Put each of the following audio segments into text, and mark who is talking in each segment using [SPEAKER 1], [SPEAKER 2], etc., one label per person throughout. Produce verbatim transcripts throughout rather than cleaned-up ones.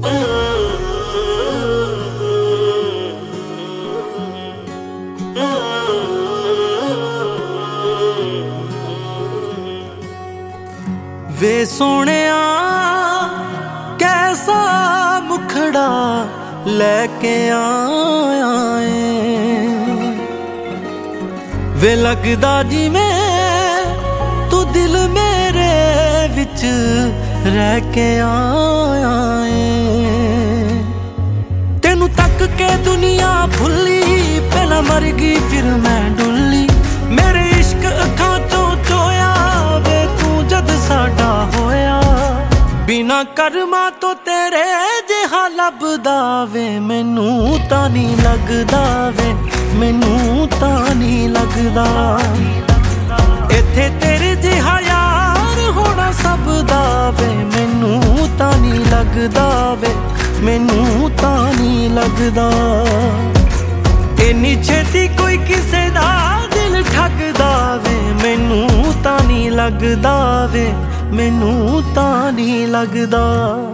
[SPEAKER 1] वे सोहणिया कैसा मुखड़ा लैके आया है, वे लगदा जिवें तू दिल मेरे विच रह के आया है। तेनू तक के दुनिया भुली, पहला मर गई फिर मैं डुली। मेरे इश्क अखां चों चोया वे तू जद साडा होया। बिना कर्मा तो तेरे जिहा लभदा वे, मैनू तां नहीं लगदा वे, मैनू तां नहीं लगदा। इत्थे तेरे जिहा यार होना सब दा वे, मैनू तां नहीं लगदा वे, मैनू तां नहीं लगदा। इन्नी छेती कोई किसे दा दिल ठगदा वे, मैनू तां नहीं लगदा वे, मैनू तां नहीं लगदा।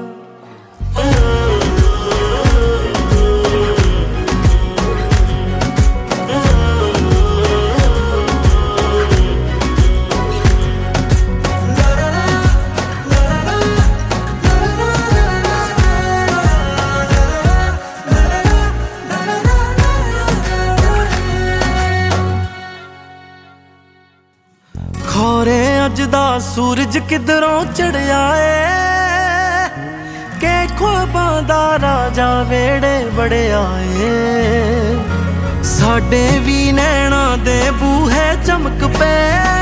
[SPEAKER 1] खौरे अज दा सूरज किधरों चढ़िया है, के ख्वाबां दा राजा वेड़े बड़े आए। साडे भी नैना दे बूहे चमक पे,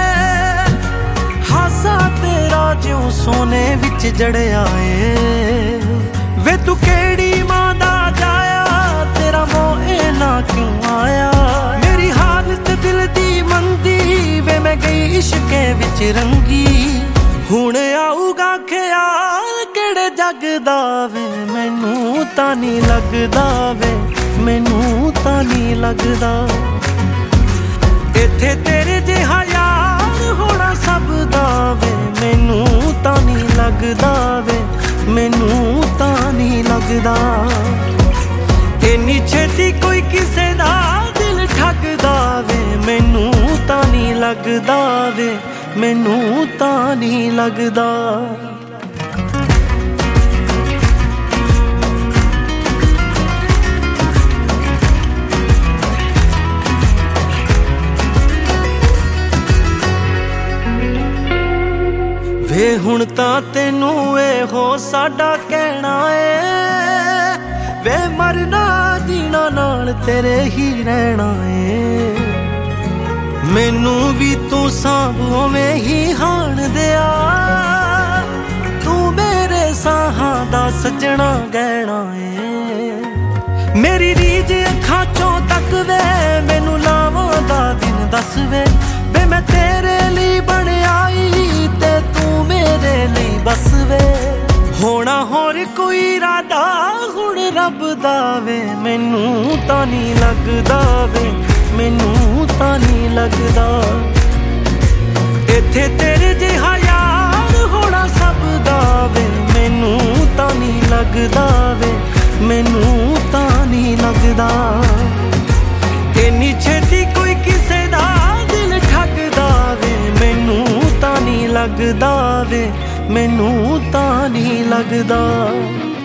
[SPEAKER 1] हासा तेरा ज्यों सोने विच जड़िया है। वे तू केड़ी मां दा जाया, तेरा मोह ना क्यों आया। मेरी हालत दिल दी मंदी वे, मैं गई इश्के विच रंगी। हुण आऊगा ख्याल केड़े जग दा वे, मैनू तां नहीं लगदा वे, मैनू तां नहीं लगदा। इत्थे तेरे जिहा यार होना सब दा वे, मैनू तां नहीं लगदा वे, मैनू तां नहीं लगदा। इन्नी छेती कोई किसे दा दिल ठगदा वे, मैनू तां नहीं लगदा वे, मैनू तां नहीं लगदा। वे हुण तां तैनू एहो साडा कहना है, वे मरना जीना नाल तेरे ही रहना है। मैनू भी तू सांभों में ही हाण दिया, तू मेरे साहां दा सजना गहना है। मेरी रीझ अखां चों तक वे, मैनू लावां दा दिन दस वे। वे मैं तेरे लिए बन आई ते तू मेरे लिए बस वे। होना होर कोई इरादा हुण रब दा वे, मैनू तां नहीं लगदा वे, मैनू तां नहीं लगदा। इत्थे तेरे जिहा यार होना सब दा वे, मैनू तां नहीं लगदा वे, मैनू तां नहीं लगदा। इन्नी छेती कोई किसे दा दिल ठगदा वे, मैनू तां नहीं लगदा वे, मैनू तां नहीं लगदा।